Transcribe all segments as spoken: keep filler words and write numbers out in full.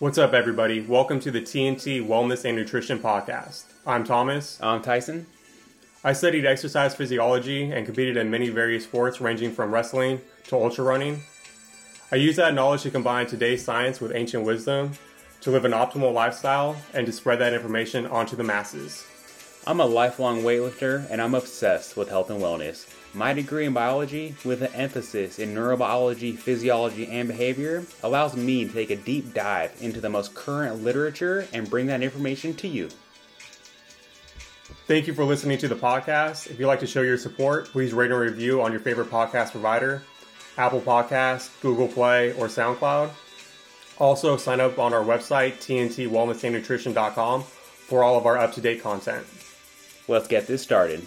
What's up, everybody? Welcome to the T N T Wellness and Nutrition Podcast. I'm Thomas. I'm Tyson. I studied exercise physiology and competed in many various sports ranging from wrestling to ultra running. I use that knowledge to combine today's science with ancient wisdom to live an optimal lifestyle and to spread that information onto the masses. I'm a lifelong weightlifter and I'm obsessed with health and wellness. My degree in biology, with an emphasis in neurobiology, physiology, and behavior, allows me to take a deep dive into the most current literature and bring that information to you. Thank you for listening to the podcast. If you'd like to show your support, please rate and review on your favorite podcast provider, Apple Podcasts, Google Play, or SoundCloud. Also, sign up on our website, T N T wellness and nutrition dot com, for all of our up-to-date content. Let's get this started.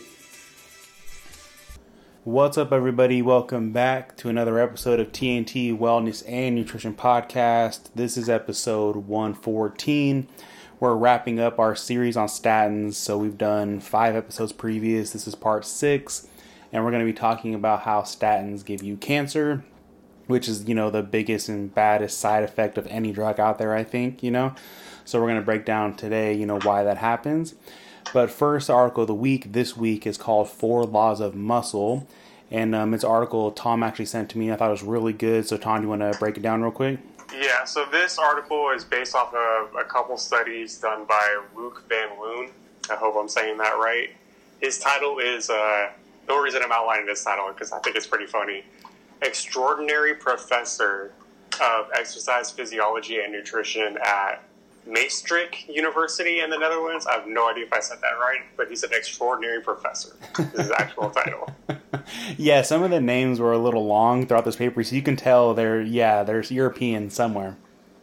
What's up, everybody? Welcome back to another episode of T N T Wellness and Nutrition Podcast. This is episode one fourteen. We're wrapping up our series on statins. So we've done five episodes previous. This is part six. And we're going to be talking about how statins give you cancer, which is, you know, the biggest and baddest side effect of any drug out there, I think, you know. So we're going to break down today, you know, why that happens. But first, article of the week this week is called Four Laws of Muscle. And um, it's an article Tom actually sent to me. I thought it was really good. So Tom, do you want to break it down real quick? Yeah, so this article is based off of a couple studies done by Luc Van Loon. I hope I'm saying that right. His title is, uh, the only reason I'm outlining this title is because I think it's pretty funny. Extraordinary Professor of Exercise Physiology and Nutrition at Maastricht University in the Netherlands. I have no idea if I said that right, but he's an extraordinary professor. This is his actual title. Yeah, some of the names were a little long throughout this paper, so you can tell they're, yeah, there's European somewhere.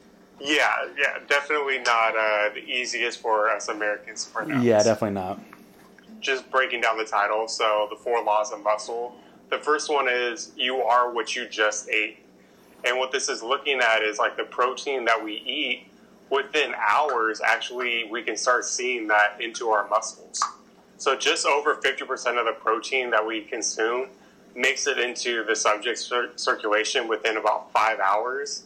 Yeah, yeah, definitely not uh, the easiest for us Americans to pronounce. Yeah, definitely not. Just breaking down the title, so the four laws of muscle. The first one is you are what you just ate. And what this is looking at is like the protein that we eat. Within hours, actually, we can start seeing that into our muscles. So just over fifty percent of the protein that we consume makes it into the subject's cir- circulation within about five hours.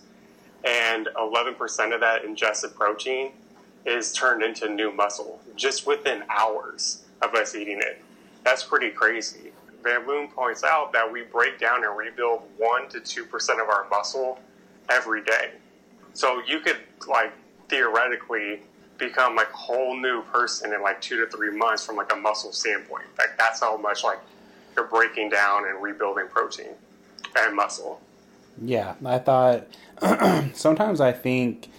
And eleven percent of that ingested protein is turned into new muscle just within hours of us eating it. That's pretty crazy. Van Loon points out that we break down and rebuild one to two percent of our muscle every day. So you could, like, theoretically become like a whole new person in like two to three months from like a muscle standpoint. Like that's how much like you're breaking down and rebuilding protein and muscle. Yeah, I thought sometimes I think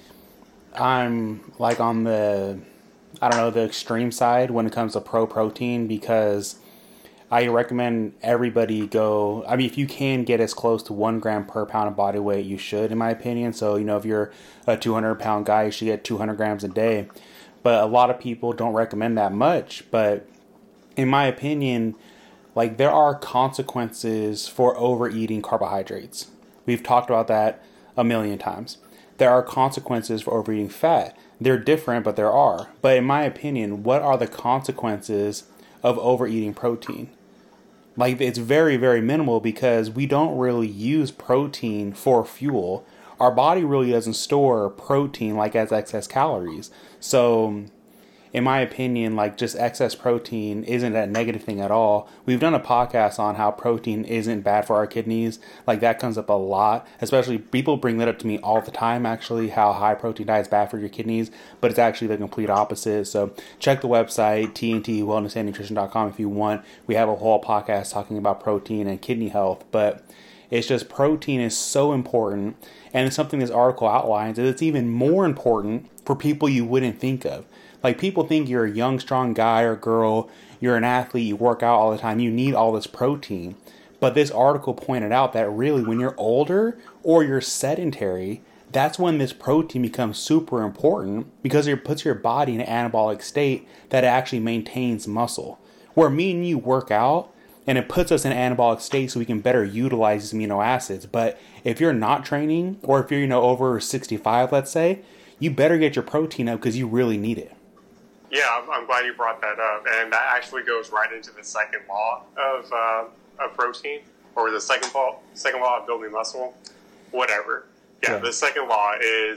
I'm like on the, I don't know, the extreme side when it comes to pro protein, because I recommend everybody go, I mean, if you can get as close to one gram per pound of body weight, you should, in my opinion. So, you know, if you're a two hundred pound guy, you should get two hundred grams a day. But a lot of people don't recommend that much. But in my opinion, like there are consequences for overeating carbohydrates. We've talked about that a million times. There are consequences for overeating fat. They're different, but there are. But in my opinion, what are the consequences of overeating protein? Like, it's very, very minimal because we don't really use protein for fuel. Our body really doesn't store protein like as excess calories. So, in my opinion, like just excess protein isn't a negative thing at all. We've done a podcast on how protein isn't bad for our kidneys. Like that comes up a lot, especially people bring that up to me all the time, actually, how high protein diet is bad for your kidneys, but it's actually the complete opposite. So check the website, T N T wellness and nutrition dot com if you want. We have a whole podcast talking about protein and kidney health, but it's just protein is so important. And it's something this article outlines, is it's even more important for people you wouldn't think of. Like, people think you're a young, strong guy or girl, you're an athlete, you work out all the time, you need all this protein. But this article pointed out that really when you're older or you're sedentary, that's when this protein becomes super important because it puts your body in an anabolic state that actually maintains muscle. Where me and you work out, and it puts us in an anabolic state so we can better utilize these amino acids. But if you're not training, or if you're, you know, over sixty-five, let's say, you better get your protein up because you really need it. Yeah, I'm, I'm glad you brought that up. And that actually goes right into the second law of, uh, of protein, or the second law, second law of building muscle, whatever. Yeah, yeah, the second law is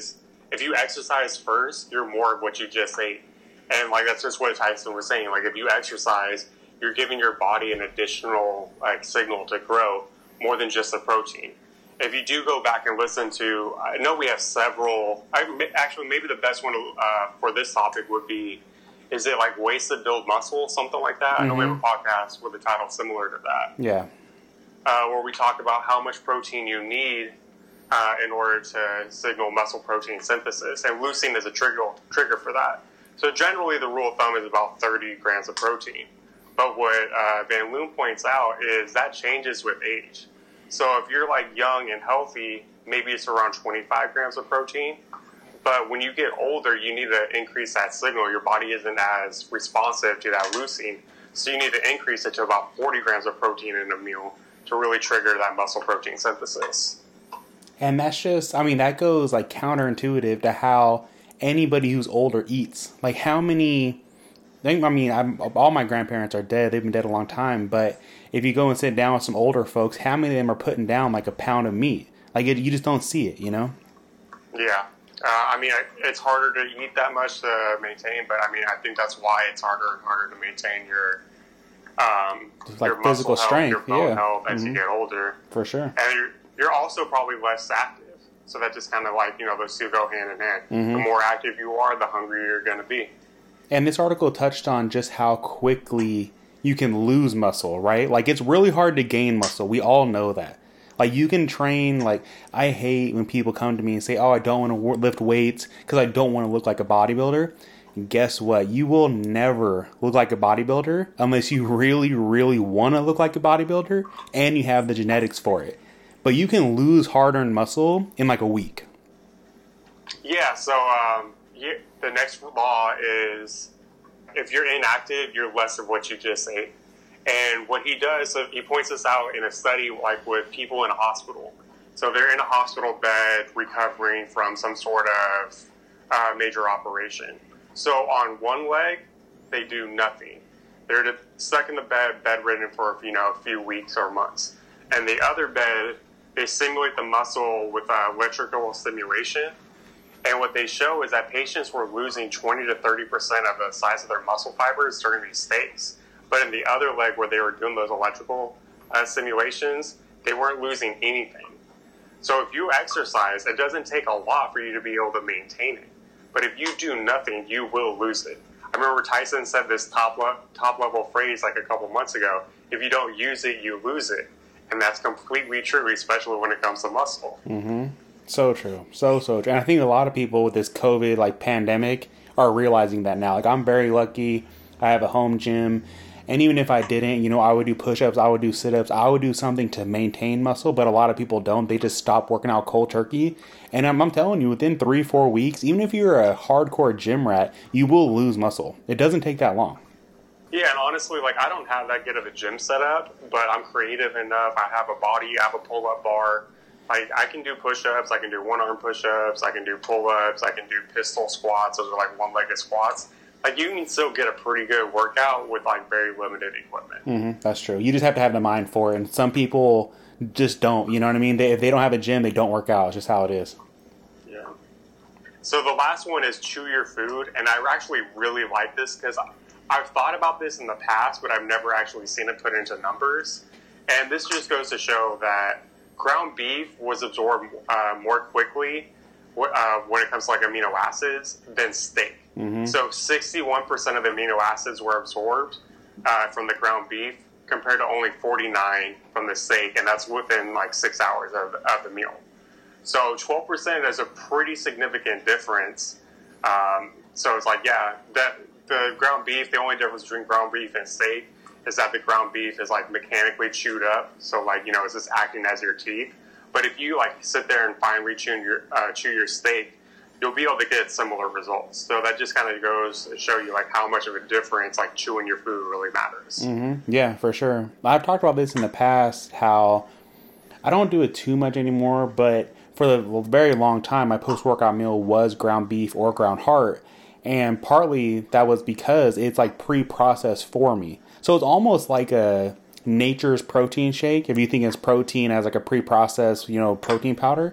if you exercise first, you're more of what you just ate. And like that's just what Tyson was saying. Like if you exercise, you're giving your body an additional like signal to grow more than just the protein. If you do go back and listen to, I know we have several. I, actually, maybe the best one uh, for this topic would be, is it like Ways to Build Muscle, something like that? Mm-hmm. I know we have a podcast with a title similar to that. Yeah. Uh, where we talk about how much protein you need uh, in order to signal muscle protein synthesis, and leucine is a trigger trigger for that. So generally, the rule of thumb is about thirty grams of protein. But what uh, Van Loon points out is that changes with age. So if you're like young and healthy, maybe it's around twenty-five grams of protein. But when you get older, you need to increase that signal. Your body isn't as responsive to that leucine. So you need to increase it to about forty grams of protein in a meal to really trigger that muscle protein synthesis. And that's just, I mean, that goes like counterintuitive to how anybody who's older eats. Like how many, I mean, I'm, all my grandparents are dead. They've been dead a long time. But if you go and sit down with some older folks, how many of them are putting down like a pound of meat? Like it, you just don't see it, you know? Yeah. Uh, I mean, it's harder to eat that much to maintain, but I mean, I think that's why it's harder and harder to maintain your um, like your physical muscle strength, health, your bone yeah. health as Mm-hmm. you get older. For sure. And you're, you're also probably less active. So that just kind of like, you know, those two go hand in hand. Mm-hmm. The more active you are, the hungrier you're going to be. And this article touched on just how quickly you can lose muscle, right? Like, it's really hard to gain muscle. We all know that. Like, you can train, like, I hate when people come to me and say, oh, I don't want to lift weights because I don't want to look like a bodybuilder. And guess what? You will never look like a bodybuilder unless you really, really want to look like a bodybuilder and you have the genetics for it. But you can lose hard-earned muscle in, like, a week. Yeah, so um, you, the next law is if you're inactive, you're less of what you just ate. And what he does, so he points this out in a study like with people in a hospital. So they're in a hospital bed recovering from some sort of uh, major operation. So on one leg, they do nothing. They're stuck in the bed, bedridden for, you know, a few weeks or months. And the other bed, they simulate the muscle with uh, electrical stimulation. And what they show is that patients were losing twenty to thirty percent of the size of their muscle fibers during these states. But in the other leg where they were doing those electrical uh, simulations, they weren't losing anything. So if you exercise, it doesn't take a lot for you to be able to maintain it. But if you do nothing, you will lose it. I remember Tyson said this top, le- top level phrase like a couple months ago, if you don't use it, you lose it. And that's completely true, especially when it comes to muscle. Mm-hmm. So true. So, so true. And I think a lot of people with this COVID like pandemic are realizing that now. Like, I'm very lucky. I have a home gym. And even if I didn't, you know, I would do push-ups, I would do sit-ups, I would do something to maintain muscle, but a lot of people don't. They just stop working out cold turkey. And I'm, I'm telling you, within three, four weeks, even if you're a hardcore gym rat, you will lose muscle. It doesn't take that long. Yeah, and honestly, like, I don't have that good of a gym setup, but I'm creative enough. I have a body, I have a pull-up bar. Like, I can do push-ups, I can do one-arm push-ups, I can do pull-ups, I can do pistol squats. Those are like one-legged squats. Like, you can still get a pretty good workout with, like, very limited equipment. Mm-hmm, that's true. You just have to have the mind for it. And some people just don't, you know what I mean? They, if they don't have a gym, they don't work out. It's just how it is. Yeah. So the last one is chew your food. And I actually really like this because I've thought about this in the past, but I've never actually seen it put into numbers. And this just goes to show that ground beef was absorbed uh, more quickly uh, when it comes to, like, amino acids than steak. Mm-hmm. So sixty-one percent of the amino acids were absorbed uh, from the ground beef compared to only forty-nine from the steak, and that's within like six hours of, of the meal. So twelve percent is a pretty significant difference. Um, so it's like, yeah, that the ground beef, the only difference between ground beef and steak is that the ground beef is like mechanically chewed up. So like, you know, it's just acting as your teeth. But if you like sit there and finely chew your, uh, chew your steak, you'll be able to get similar results. So that just kind of goes to show you like how much of a difference like chewing your food really matters. Mm-hmm. Yeah, for sure. I've talked about this in the past, how I don't do it too much anymore, but for the very long time, my post-workout meal was ground beef or ground heart. And partly that was because it's like pre-processed for me. So it's almost like a nature's protein shake. If you think it's protein as like a pre-processed, you know, protein powder.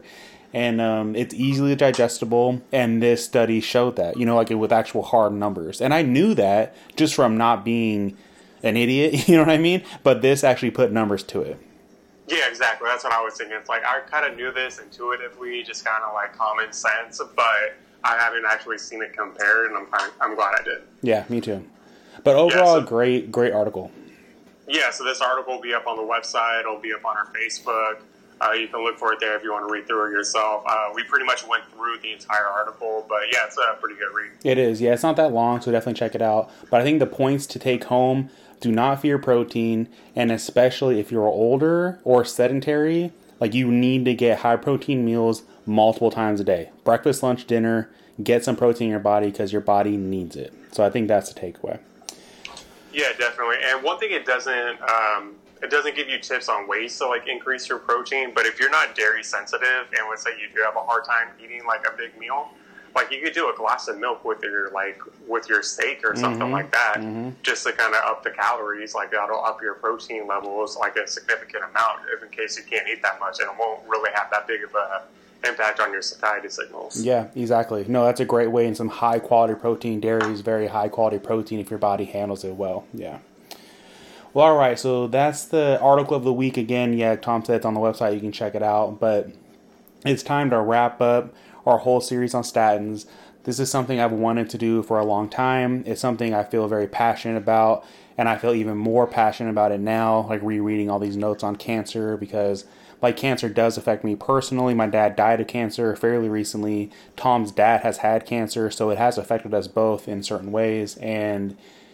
And um, it's easily digestible, and this study showed that, you know, like with actual hard numbers. And I knew that just from not being an idiot, you know what I mean? But this actually put numbers to it. Yeah, exactly. That's what I was thinking. It's like I kind of knew this intuitively, just kind of like common sense, but I haven't actually seen it compared, and I'm kind of, I'm glad I did. Yeah, me too. But overall, yeah, so, great, great article. Yeah, so this article will be up on the website. It'll be up on our Facebook. Uh, you can look for it there if you want to read through it yourself. Uh, we pretty much went through the entire article, but yeah, it's a pretty good read. It is. Yeah, it's not that long, so definitely check it out. But I think the points to take home: do not fear protein, and especially if you're older or sedentary, like you need to get high protein meals multiple times a day. Breakfast, lunch, dinner. Get some protein in your body because your body needs it. So I think that's the takeaway. Yeah, definitely. And one thing it doesn't um, it doesn't give you tips on ways to like increase your protein. But if you're not dairy sensitive, and let's say you do have a hard time eating like a big meal, like you could do a glass of milk with your like with your steak or something mm-hmm. like that, mm-hmm. just to kind of up the calories. Like that'll up your protein levels like a significant amount, if in case you can't eat that much, and it won't really have that big of a impact on your satiety signals. Yeah, exactly. No, that's a great way. And some high quality protein. Dairy is very high quality protein if your body handles it well. Yeah. Well, all right. So that's the article of the week again. Yeah, Tom said it's on the website. You can check it out. But it's time to wrap up our whole series on statins. This is something I've wanted to do for a long time. It's something I feel very passionate about. And I feel even more passionate about it now, like rereading all these notes on cancer, because like cancer does affect me personally. My dad died of cancer fairly recently. Tom's dad has had cancer, so it has affected us both in certain ways. And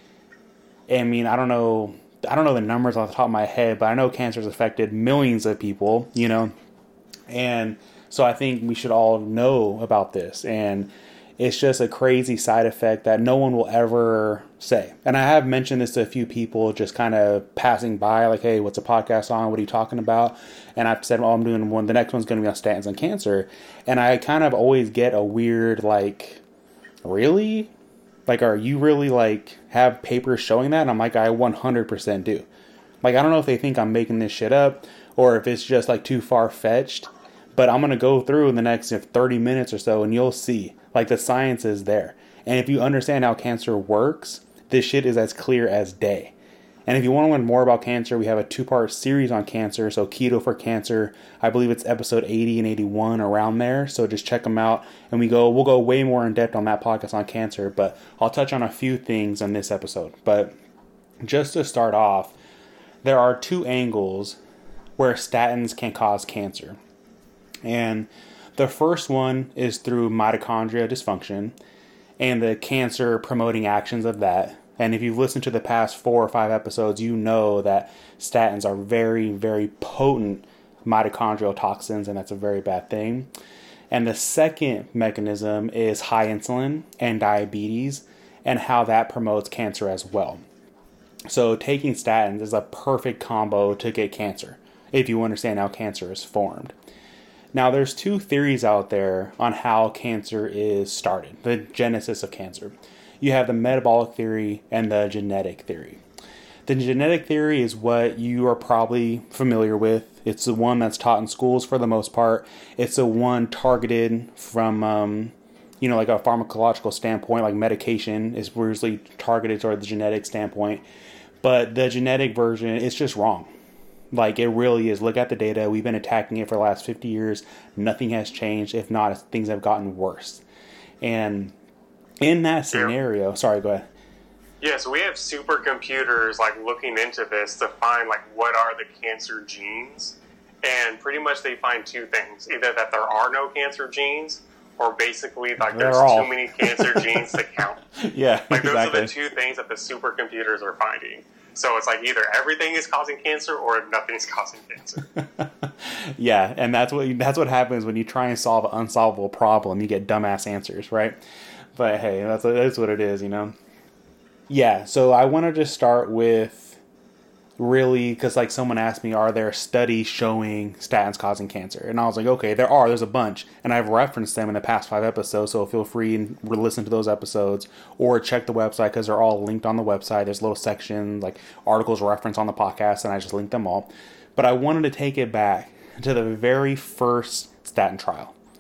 I mean, I don't know, I don't know the numbers off the top of my head, but I know cancer has affected millions of people, you know. And so I think we should all know about this. And it's just a crazy side effect that no one will ever say. And I have mentioned this to a few people just kind of passing by, like, hey, what's a podcast on? What are you talking about? And I've said, well, I'm doing one. The next one's going to be on statins and cancer. And I kind of always get a weird, like, really? Like, are you really, like, have papers showing that? And I'm like, I one hundred percent do. Like, I don't know if they think I'm making this shit up or if it's just, like, too far-fetched. But I'm going to go through in the next you know, thirty minutes or so, and you'll see. Like, the science is there. And if you understand how cancer works, this shit is as clear as day. And if you want to learn more about cancer, we have a two-part series on cancer. So Keto for Cancer, I believe it's episode eighty and eighty-one, around there. So just check them out. And we go, we'll go way more in depth on that podcast on cancer. But I'll touch on a few things on this episode. But just to start off, there are two angles where statins can cause cancer. And the first one is through mitochondria dysfunction and the cancer promoting actions of that. And if you've listened to the past four or five episodes, you know that statins are very, very potent mitochondrial toxins, and that's a very bad thing. And the second mechanism is high insulin and diabetes and how that promotes cancer as well. So taking statins is a perfect combo to get cancer, if you understand how cancer is formed. Now, there's two theories out there on how cancer is started, the genesis of cancer. You have the metabolic theory and the genetic theory. The genetic theory is what you are probably familiar with. It's the one that's taught in schools for the most part. It's the one targeted from, um, you know, like a pharmacological standpoint, like medication is usually targeted toward the genetic standpoint. But the genetic version is just wrong. Like, it really is. Look at the data. We've been attacking it for the last fifty years. Nothing has changed. If not, things have gotten worse. And in that scenario... Yeah. Sorry, go ahead. Yeah, so we have supercomputers, like, looking into this to find, like, what are the cancer genes. And pretty much they find two things. Either that there are no cancer genes, or basically, like, They're there's all. too many cancer genes to count. Yeah, Like, those exactly. are the two things that the supercomputers are finding. So it's like either everything is causing cancer or nothing is causing cancer. Yeah, and that's what that's what happens when you try and solve an unsolvable problem. You get dumbass answers, right? But hey, that's that's what it is, you know. Yeah, so I want to just start with really, because like someone asked me, are there studies showing statins causing cancer? And I was like, okay, there are. There's a bunch, and I've referenced them in the past five episodes. So feel free and listen to those episodes or check the website because they're all linked on the website. There's a little section like articles referenced on the podcast, and I just linked them all. But I wanted to take it back to the very first statin trial.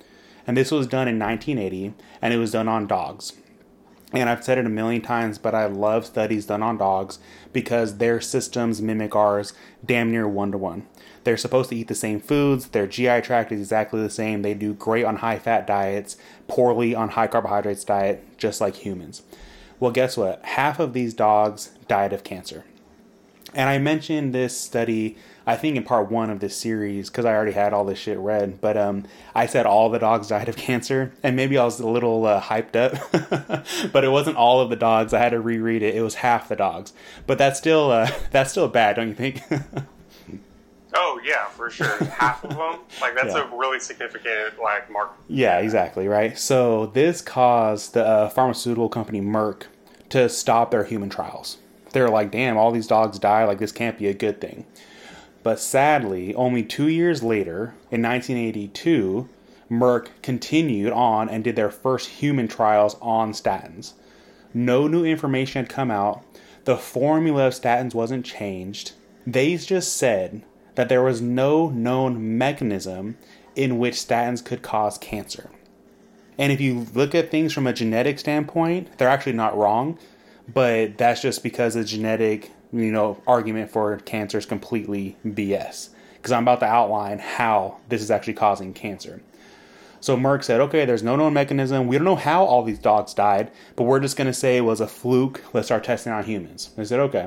And this was done in nineteen eighty, and it was done on dogs. And I've said it a million times, but I love studies done on dogs because their systems mimic ours damn near one-to-one. They're supposed to eat the same foods. Their G I tract is exactly the same. They do great on high-fat diets, poorly on high-carbohydrates diet, just like humans. Well, guess what? Half of these dogs died of cancer. And I mentioned this study, I think in part one of this series, because I already had all this shit read. But um, I said all the dogs died of cancer, and maybe I was a little uh, hyped up. But it wasn't all of the dogs. I had to reread it. It was half the dogs. But that's still uh, that's still bad, don't you think? Oh yeah, for sure. Half of them, like that's yeah. a really significant like mark. Yeah, exactly, right. So this caused the uh, pharmaceutical company Merck to stop their human trials. They're like, damn, all these dogs die, like this can't be a good thing. But sadly, only two years later, in nineteen eighty-two, Merck continued on and did their first human trials on statins. No new information had come out. The formula of statins wasn't changed. They just said that there was no known mechanism in which statins could cause cancer. And if you look at things from a genetic standpoint, they're actually not wrong. But that's just because the genetic, you know, argument for cancer is completely B S. Because I'm about to outline how this is actually causing cancer. So Merck said, okay, there's no known mechanism. We don't know how all these dogs died, but we're just going to say it was a fluke. Let's start testing on humans. They said, okay.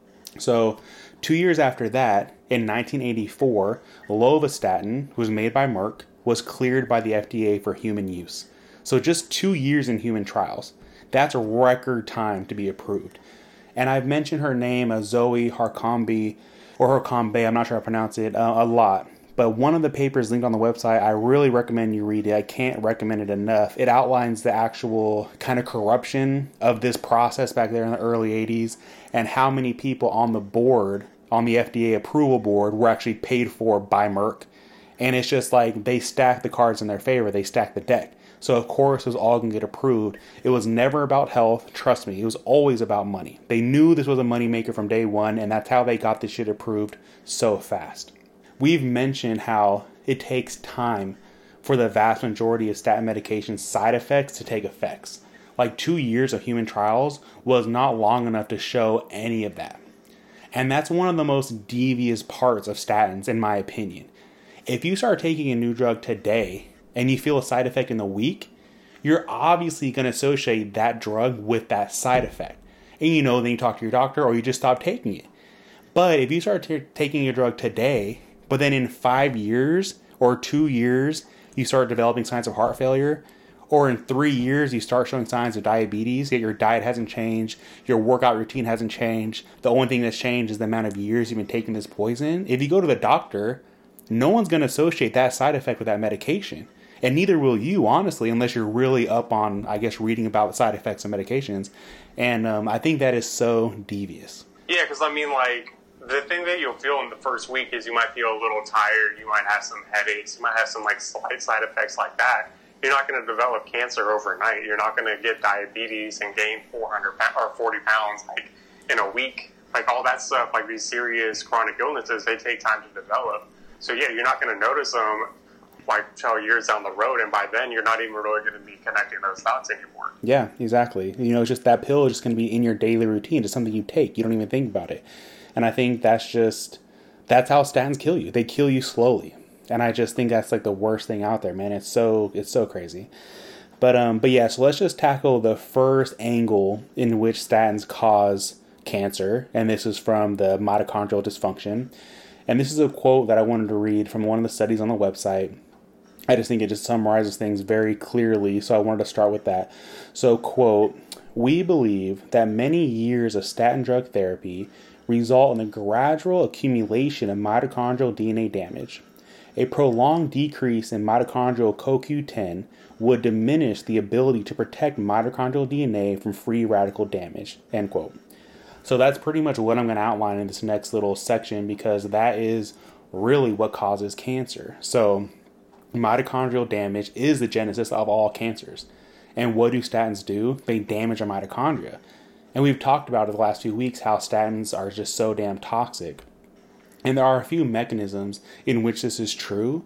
So two years after that, in nineteen eighty-four, lovastatin, who was made by Merck, was cleared by the F D A for human use. So just two years in human trials. That's a record time to be approved. And I've mentioned her name, uh, Zoe Harcombe, or Harcombe, I'm not sure how to pronounce it, uh, a lot. But one of the papers linked on the website, I really recommend you read it. I can't recommend it enough. It outlines the actual kind of corruption of this process back there in the early eighties and how many people on the board, on the F D A approval board, were actually paid for by Merck. And it's just like they stacked the cards in their favor. They stacked the deck. So, of course, it was all going to get approved. It was never about health. Trust me, it was always about money. They knew this was a moneymaker from day one, and that's how they got this shit approved so fast. We've mentioned how it takes time for the vast majority of statin medication side effects to take effects. Like two years of human trials was not long enough to show any of that. And that's one of the most devious parts of statins, in my opinion. If you start taking a new drug today and you feel a side effect in the week, you're obviously going to associate that drug with that side effect. And you know, then you talk to your doctor or you just stop taking it. But if you start t- taking a drug today, but then in five years or two years, you start developing signs of heart failure, or in three years, you start showing signs of diabetes, yet your diet hasn't changed, your workout routine hasn't changed, the only thing that's changed is the amount of years you've been taking this poison. If you go to the doctor, no one's going to associate that side effect with that medication. And neither will you, honestly, unless you're really up on, I guess, reading about the side effects of medications. And um, I think that is so devious. Yeah, because, I mean, like, the thing that you'll feel in the first week is you might feel a little tired, you might have some headaches, you might have some, like, slight side effects like that. You're not going to develop cancer overnight. You're not going to get diabetes and gain four hundred or forty pounds, like, in a week. Like, all that stuff, like, these serious chronic illnesses, they take time to develop. So, yeah, you're not going to notice them like till years down the road, and by then you're not even really going to be connecting those dots anymore. Yeah, exactly. You know, it's just that pill is just going to be in your daily routine. It's something you take. You don't even think about it. And I think that's just, that's how statins kill you. They kill you slowly. And I just think that's like the worst thing out there, man. It's so, it's so crazy. But, um, but yeah, so let's just tackle the first angle in which statins cause cancer. And this is from the mitochondrial dysfunction. And this is a quote that I wanted to read from one of the studies on the website. I just think it just summarizes things very clearly, so I wanted to start with that. So, quote, "We believe that many years of statin drug therapy result in the gradual accumulation of mitochondrial D N A damage. A prolonged decrease in mitochondrial C O Q ten would diminish the ability to protect mitochondrial D N A from free radical damage," end quote. So that's pretty much what I'm going to outline in this next little section, because that is really what causes cancer. So mitochondrial damage is the genesis of all cancers. And what do statins do? They damage our mitochondria. And we've talked about it the last few weeks how statins are just so damn toxic. And there are a few mechanisms in which this is true,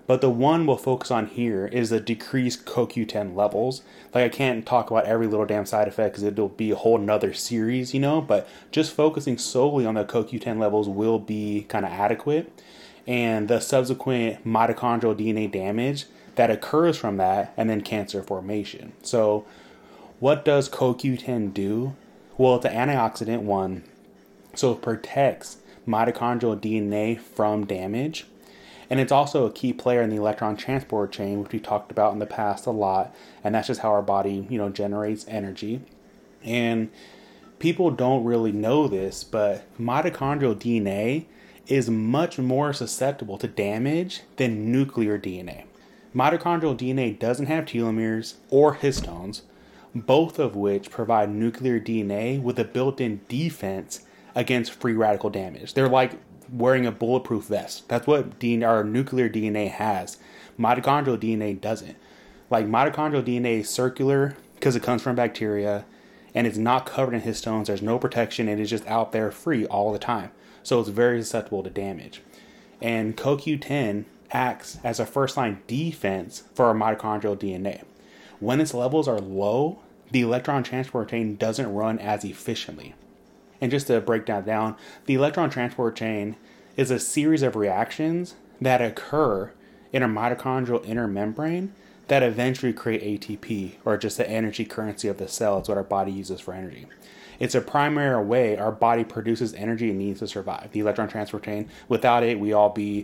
But the one we'll focus on here is the decreased C O Q ten levels. Like, I can't talk about every little damn side effect because it'll be a whole nother series, you know, but just focusing solely on the C O Q ten levels will be kind of adequate. And the subsequent mitochondrial D N A damage that occurs from that, and then cancer formation. So what does C O Q ten do? Well, it's an antioxidant, one, so it protects mitochondrial D N A from damage. And it's also a key player in the electron transport chain, which we talked about in the past a lot. And that's just how our body, you know, generates energy. And people don't really know this, but mitochondrial D N A is much more susceptible to damage than nuclear D N A. Mitochondrial D N A doesn't have telomeres or histones, both of which provide nuclear D N A with a built-in defense against free radical damage. They're like wearing a bulletproof vest. That's what D N A, or nuclear D N A has. Mitochondrial D N A doesn't. Like, mitochondrial D N A is circular because it comes from bacteria, and it's not covered in histones. There's no protection. It is just out there free all the time. So it's very susceptible to damage. And C O Q ten acts as a first-line defense for our mitochondrial D N A. When its levels are low, the electron transport chain doesn't run as efficiently. And just to break that down, the electron transport chain is a series of reactions that occur in a mitochondrial inner membrane that eventually create A T P, or just the energy currency of the cell. It's what our body uses for energy. It's a primary way our body produces energy it needs to survive, the electron transport chain. Without it, we all be,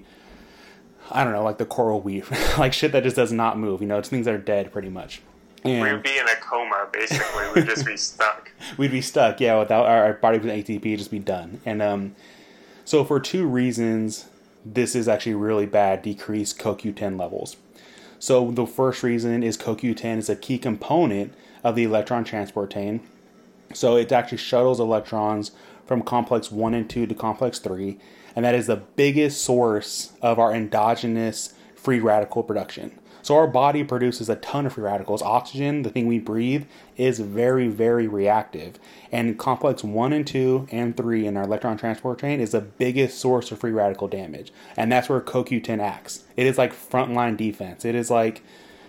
I don't know, like the coral reef, like shit that just does not move. You know, it's things that are dead pretty much. And we'd be in a coma, basically. We'd just be stuck. We'd be stuck, yeah, without our, our body with A T P, it'd just be done. And um, so for two reasons, this is actually really bad, decreased C O Q ten levels. So the first reason is C O Q ten is a key component of the electron transport chain. So it actually shuttles electrons from complex one and two to complex three, and that is the biggest source of our endogenous free radical production. So our body produces a ton of free radicals. Oxygen, the thing we breathe, is very, very reactive. And complex one and two and three in our electron transport chain is the biggest source of free radical damage. And that's where C O Q ten acts. It is like frontline defense. It is like,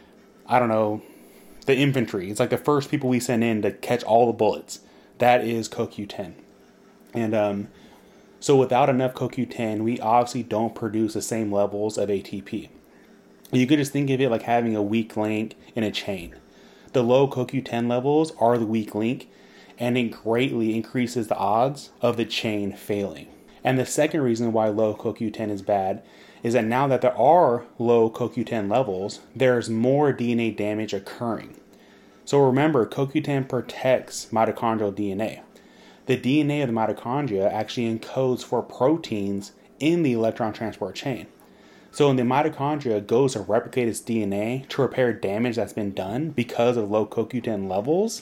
I don't know, the infantry. It's like the first people we send in to catch all the bullets. That is C O Q ten. And um, so without enough C O Q ten, we obviously don't produce the same levels of A T P. You could just think of it like having a weak link in a chain. The low C O Q ten levels are the weak link, and it greatly increases the odds of the chain failing. And the second reason why low C O Q ten is bad is that now that there are low C O Q ten levels, there's more D N A damage occurring. So remember, C O Q ten protects mitochondrial D N A. The D N A of the mitochondria actually encodes for proteins in the electron transport chain. So when the mitochondria goes to replicate its D N A to repair damage that's been done because of low C O Q ten levels,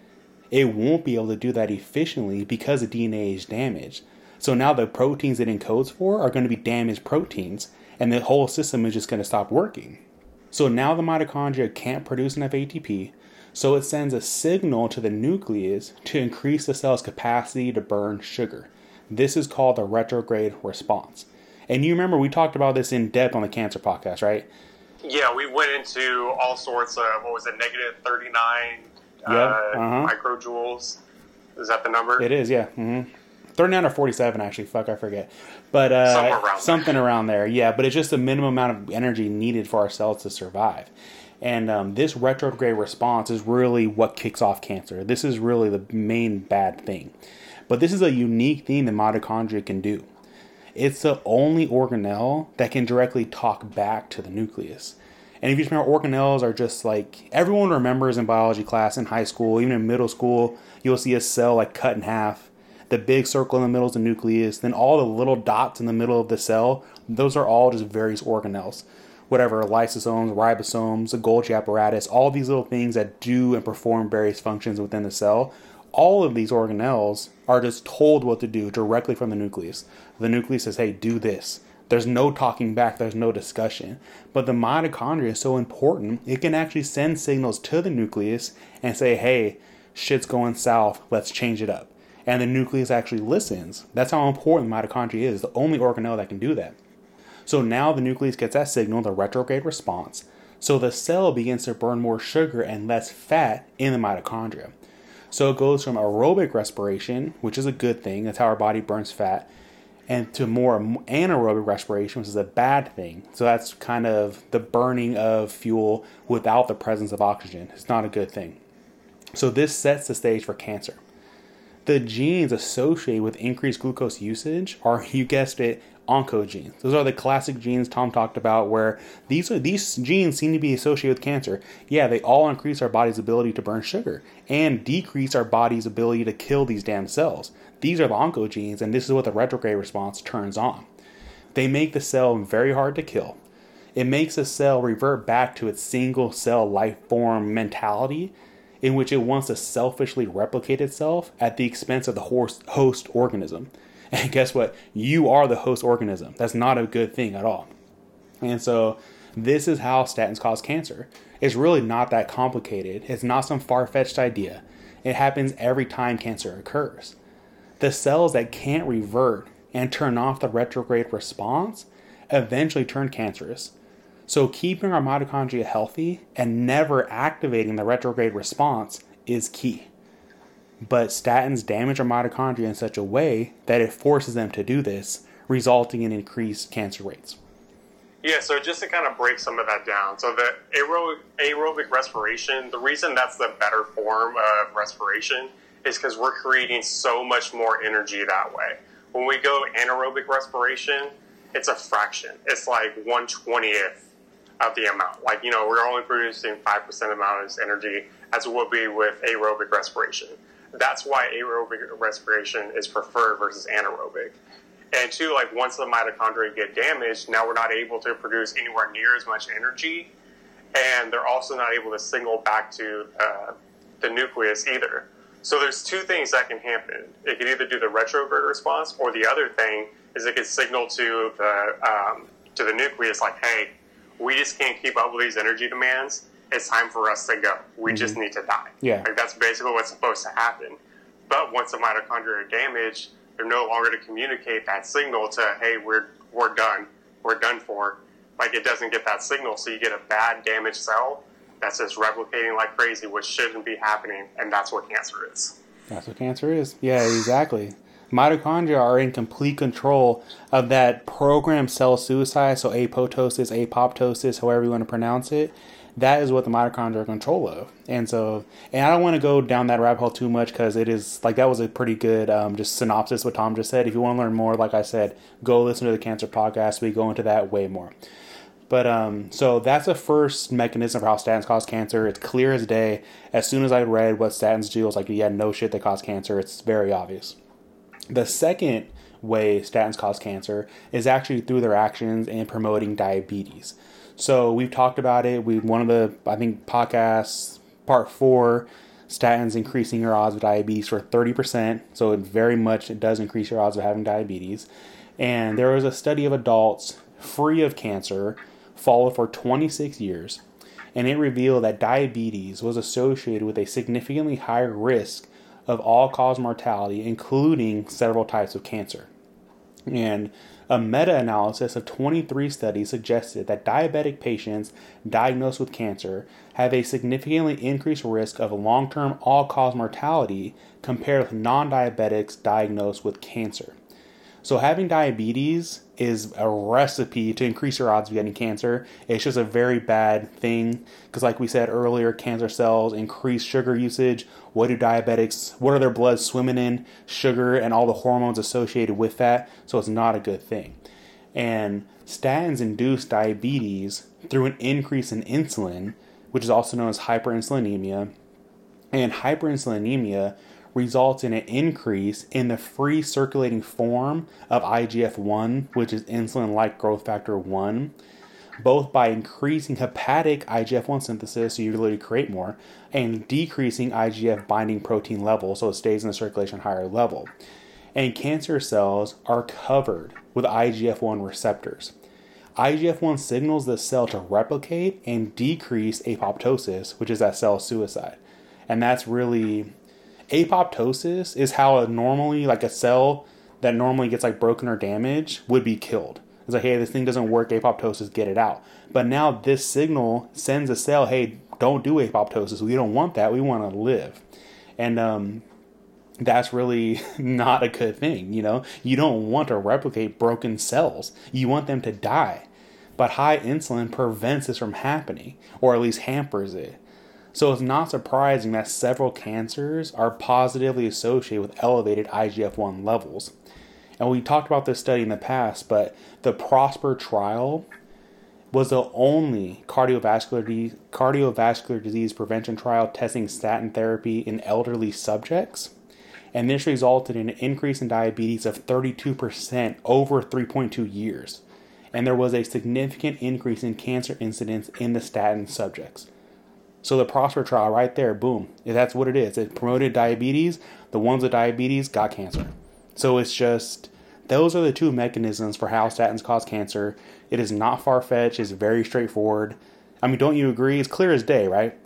it won't be able to do that efficiently because the D N A is damaged. So now the proteins it encodes for are going to be damaged proteins, and the whole system is just going to stop working. So now the mitochondria can't produce enough A T P, so it sends a signal to the nucleus to increase the cell's capacity to burn sugar. This is called the retrograde response. And you remember we talked about this in depth on the cancer podcast, right? Yeah, we went into all sorts of, what was it, negative thirty-nine Yep, uh, uh-huh. microjoules. Is that the number? It is, yeah. Mm-hmm. thirty-nine or forty-seven, actually. Fuck, I forget. But uh, Somewhere around something there. around there, yeah. But it's just the minimum amount of energy needed for our cells to survive. And um, this retrograde response is really what kicks off cancer. This is really the main bad thing. But this is a unique thing that mitochondria can do. It's the only organelle that can directly talk back to the nucleus. And if you remember, organelles are just like, everyone remembers in biology class in high school, even in middle school, you'll see a cell like cut in half. The big circle in the middle is the nucleus. Then all the little dots in the middle of the cell, those are all just various organelles. Whatever, lysosomes, ribosomes, the Golgi apparatus, all these little things that do and perform various functions within the cell. All of these organelles are just told what to do directly from the nucleus. The nucleus says, hey, do this. There's no talking back. There's no discussion. But the mitochondria is so important, it can actually send signals to the nucleus and say, hey, shit's going south. Let's change it up. And the nucleus actually listens. That's how important mitochondria is. It's the only organelle that can do that. So now the nucleus gets that signal, the retrograde response. So the cell begins to burn more sugar and less fat in the mitochondria. So it goes from aerobic respiration, which is a good thing, that's how our body burns fat, and to more anaerobic respiration, which is a bad thing. So that's kind of the burning of fuel without the presence of oxygen. It's not a good thing. So this sets the stage for cancer. The genes associated with increased glucose usage are, you guessed it, oncogenes. Those are the classic genes Tom talked about, where these are these genes seem to be associated with cancer. Yeah, they all increase our body's ability to burn sugar and decrease our body's ability to kill these damn cells. These are the oncogenes, and this is what the retrograde response turns on. They make the cell very hard to kill. It makes the cell revert back to its single cell life form mentality, in which it wants to selfishly replicate itself at the expense of the host organism. And guess what? You are the host organism. That's not a good thing at all. And so this is how statins cause cancer. It's really not that complicated. It's not some far-fetched idea. It happens every time cancer occurs. The cells that can't revert and turn off the retrograde response eventually turn cancerous. So keeping our mitochondria healthy and never activating the retrograde response is key. But statins damage our mitochondria in such a way that it forces them to do this, resulting in increased cancer rates. Yeah, so just to kind of break some of that down. So the aerobic, aerobic respiration, the reason that's the better form of respiration is because we're creating so much more energy that way. When we go anaerobic respiration, it's a fraction. It's like one twentieth of the amount. Like, you know, we're only producing five percent amount of energy as it would be with aerobic respiration. That's why aerobic respiration is preferred versus anaerobic. And two, like once the mitochondria get damaged, now we're not able to produce anywhere near as much energy, and they're also not able to signal back to uh, the nucleus either. So there's two things that can happen. It could either do the retrograde response, or the other thing is it could signal to the um, to the nucleus like, hey, we just can't keep up with these energy demands. It's time for us to go. We mm-hmm. just need to die. Yeah. Like that's basically what's supposed to happen. But once the mitochondria are damaged, they're no longer to communicate that signal to, hey, we're we're done. We're done for. Like it doesn't get that signal, so you get a bad damaged cell that's just replicating like crazy, which shouldn't be happening, and that's what cancer is. That's what cancer is. Yeah, exactly. Mitochondria are in complete control of that programmed cell suicide, so apoptosis, apoptosis, however you want to pronounce it. That is what the mitochondria are in control of. And so, and I don't want to go down that rabbit hole too much because it is, like, that was a pretty good um, just synopsis what Tom just said. If you want to learn more, like I said, go listen to the Cancer Podcast. We go into that way more. But, um, so that's the first mechanism for how statins cause cancer. It's clear as day. As soon as I read what statins do, I was like, yeah, no shit, they cause cancer. It's very obvious. The second way statins cause cancer is actually through their actions in promoting diabetes. So we've talked about it. We one of the, I think, podcasts, part four, statins increasing your odds of diabetes for thirty percent. So it very much, it does increase your odds of having diabetes. And there was a study of adults free of cancer followed for twenty-six years. And it revealed that diabetes was associated with a significantly higher risk of all-cause mortality, including several types of cancer. And a meta-analysis of twenty-three studies suggested that diabetic patients diagnosed with cancer have a significantly increased risk of long-term all-cause mortality compared with non-diabetics diagnosed with cancer. So having diabetes is a recipe to increase your odds of getting cancer. It's just a very bad thing because, like we said earlier, cancer cells increase sugar usage. What do diabetics, what are their blood swimming in? Sugar and all the hormones associated with that. So it's not a good thing. And statins induce diabetes through an increase in insulin, which is also known as hyperinsulinemia. And hyperinsulinemia results in an increase in the free circulating form of I G F one, which is insulin-like growth factor one, both by increasing hepatic I G F one synthesis, so you really create more, and decreasing I G F binding protein level, so it stays in the circulation higher level. And cancer cells are covered with I G F one receptors. I G F one signals the cell to replicate and decrease apoptosis, which is that cell suicide. And that's really... apoptosis is how a normally, like a cell that normally gets like broken or damaged would be killed. It's like, hey, this thing doesn't work, apoptosis, get it out. But now this signal sends a cell, hey, don't do apoptosis. We don't want that. We want to live. And um, that's really not a good thing, you know? You don't want to replicate broken cells. You want them to die. But high insulin prevents this from happening, or at least hampers it. So it's not surprising that several cancers are positively associated with elevated I G F one levels. And we talked about this study in the past, but the PROSPER trial was the only cardiovascular disease, cardiovascular disease prevention trial testing statin therapy in elderly subjects. And this resulted in an increase in diabetes of thirty-two percent over three point two years. And there was a significant increase in cancer incidence in the statin subjects. So the PROSPER trial right there, boom, that's what it is. It promoted diabetes. The ones with diabetes got cancer. So it's just, those are the two mechanisms for how statins cause cancer. It is not far-fetched. It's very straightforward. I mean, don't you agree? It's clear as day, right?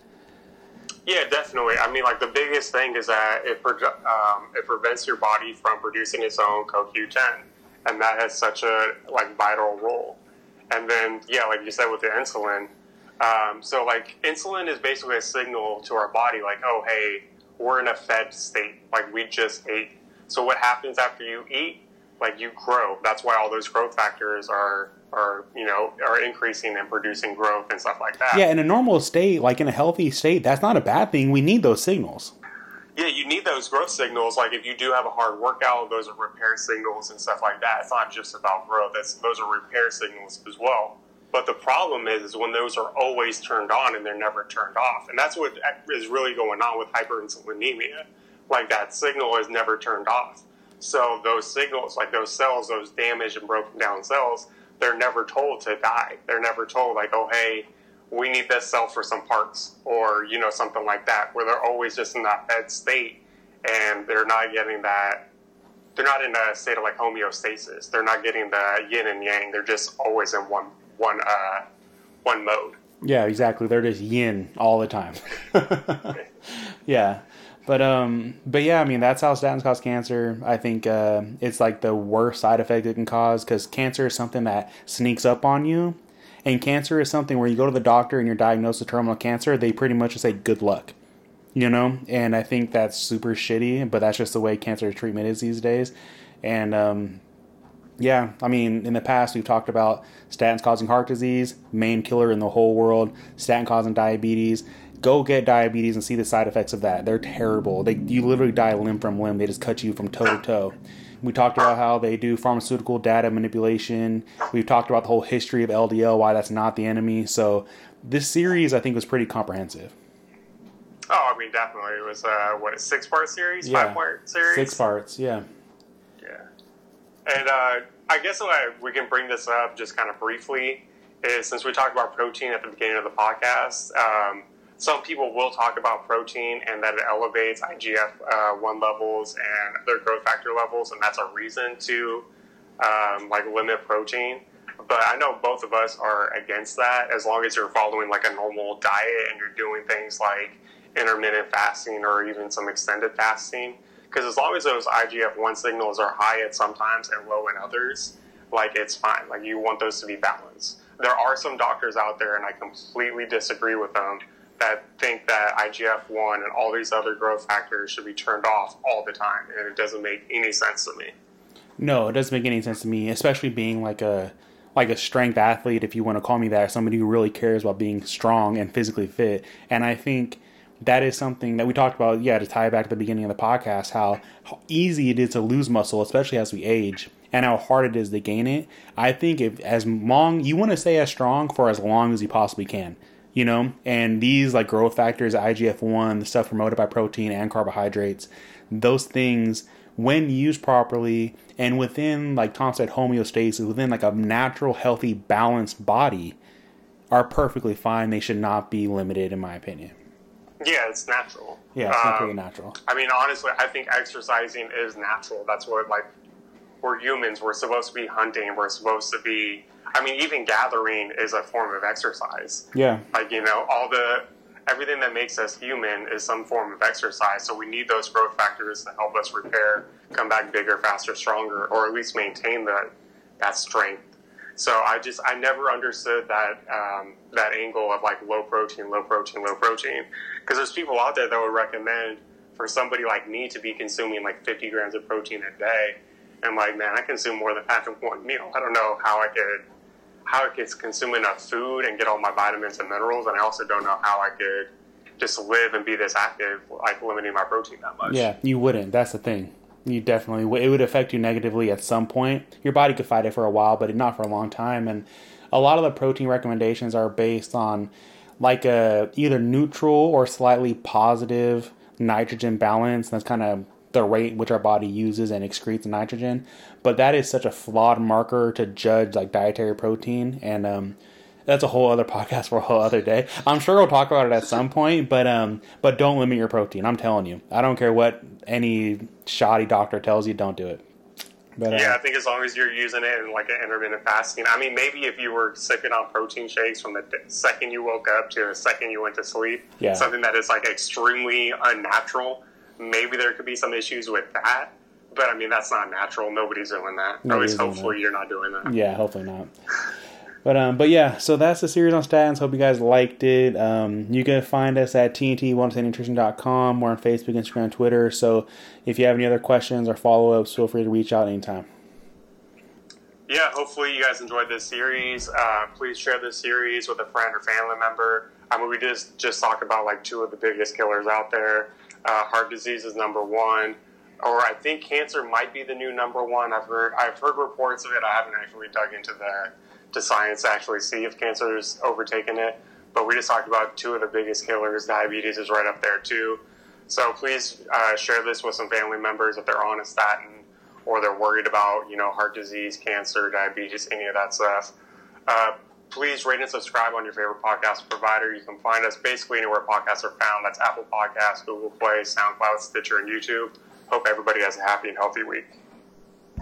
Yeah, definitely. I mean, like, the biggest thing is that it, pro- um, it prevents your body from producing its own C O Q ten. And that has such a, like, vital role. And then, yeah, like you said with the insulin, Um, so, like, insulin is basically a signal to our body, like, oh, hey, we're in a fed state. Like, we just ate. So what happens after you eat? Like, you grow. That's why all those growth factors are, are you know, are increasing and producing growth and stuff like that. Yeah, in a normal state, like in a healthy state, that's not a bad thing. We need those signals. Yeah, you need those growth signals. Like, if you do have a hard workout, those are repair signals and stuff like that. It's not just about growth. It's, those are repair signals as well. But the problem is, is when those are always turned on and they're never turned off. And that's what is really going on with hyperinsulinemia. Like, that signal is never turned off. So those signals, like those cells, those damaged and broken down cells, they're never told to die. They're never told, like, oh, hey, we need this cell for some parts, or, you know, something like that, where they're always just in that fed state and they're not getting that. They're not in a state of, like, homeostasis. They're not getting the yin and yang. They're just always in one one uh one mode. Yeah, exactly. They're just yin all the time. Yeah. But um but yeah, I mean, that's how statins cause cancer. I think uh it's like the worst side effect it can cause, because cancer is something that sneaks up on you. And cancer is something where you go to the doctor and you're diagnosed with terminal cancer, they pretty much just say good luck. You know? And I think that's super shitty, but that's just the way cancer treatment is these days. And um yeah, I mean, in the past, we've talked about statins causing heart disease, main killer in the whole world, statin causing diabetes. Go get diabetes and see the side effects of that. They're terrible. They You literally die limb from limb. They just cut you from toe to toe. We talked about how they do pharmaceutical data manipulation. We've talked about the whole history of L D L, why that's not the enemy. So this series, I think, was pretty comprehensive. Oh, I mean, definitely. It was, uh, what, a six-part series? Yeah. Five-part series? Six parts, yeah. And uh, I guess uh, we can bring this up just kind of briefly, is since we talked about protein at the beginning of the podcast, um, some people will talk about protein and that it elevates I G F one levels and their growth factor levels, and that's a reason to um, like limit protein. But I know both of us are against that, as long as you're following like a normal diet and you're doing things like intermittent fasting or even some extended fasting. Because as long as those I G F one signals are high at some times and low in others, like, it's fine. Like, you want those to be balanced. There are some doctors out there, and I completely disagree with them, that think that I G F one and all these other growth factors should be turned off all the time, and it doesn't make any sense to me. No, it doesn't make any sense to me, especially being like a like a strength athlete, if you want to call me that, somebody who really cares about being strong and physically fit. And I think that is something that we talked about, yeah, to tie back to the beginning of the podcast, how, how easy it is to lose muscle, especially as we age, and how hard it is to gain it. I think if as long, you want to stay as strong for as long as you possibly can, you know? And these like growth factors, I G F one, the stuff promoted by protein and carbohydrates, those things, when used properly and within, like Tom said, homeostasis, within like a natural, healthy, balanced body, are perfectly fine. They should not be limited, in my opinion. Yeah, it's natural. Yeah, it's um, completely natural. I mean, honestly, I think exercising is natural. That's what, like, we're humans. We're supposed to be hunting. We're supposed to be, I mean, even gathering is a form of exercise. Yeah. Like, you know, all the, everything that makes us human is some form of exercise. So we need those growth factors to help us repair, come back bigger, faster, stronger, or at least maintain the, that strength. So I just, I never understood that, um, that angle of like low protein, low protein, low protein. Because there's people out there that would recommend for somebody like me to be consuming like fifty grams of protein a day. And like, man, I consume more than half in one meal. I don't know how I could, how I could consume enough food and get all my vitamins and minerals. And I also don't know how I could just live and be this active, like limiting my protein that much. Yeah, you wouldn't. That's the thing. You definitely would. It would affect you negatively at some point. Your body could fight it for a while, but not for a long time. And a lot of the protein recommendations are based on like a either neutral or slightly positive nitrogen balance. That's kind of the rate which our body uses and excretes nitrogen. But that is such a flawed marker to judge like dietary protein. And um, that's a whole other podcast for a whole other day. I'm sure we'll talk about it at some point, but um, but don't limit your protein. I'm telling you. I don't care what any shoddy doctor tells you, don't do it. But, uh, yeah, I think as long as you're using it in like an intermittent fasting. I mean, maybe if you were sipping on protein shakes from the second you woke up to the second you went to sleep, yeah. something that is like extremely unnatural, maybe there could be some issues with that. But I mean, that's not natural. Nobody's doing that. Nobody's At least hopefully you're not doing that. Yeah, hopefully not. But um, but yeah, so that's the series on statins. Hope you guys liked it. Um, you can find us at T N T wellness and nutrition dot com. We're on Facebook, Instagram, Twitter. So if you have any other questions or follow-ups, feel free to reach out anytime. Yeah, hopefully you guys enjoyed this series. Uh, please share this series with a friend or family member. I mean, we just just talked about like two of the biggest killers out there. Uh, heart disease is number one, or I think cancer might be the new number one. I've heard I've heard reports of it. I haven't actually dug into the to science to actually see if cancer is overtaken it. But we just talked about two of the biggest killers. Diabetes is right up there too. So please uh, share this with some family members if they're on a statin or they're worried about, you know, heart disease, cancer, diabetes, any of that stuff. Uh, please rate and subscribe on your favorite podcast provider. You can find us basically anywhere podcasts are found. That's Apple Podcasts, Google Play, SoundCloud, Stitcher, and YouTube. Hope everybody has a happy and healthy week.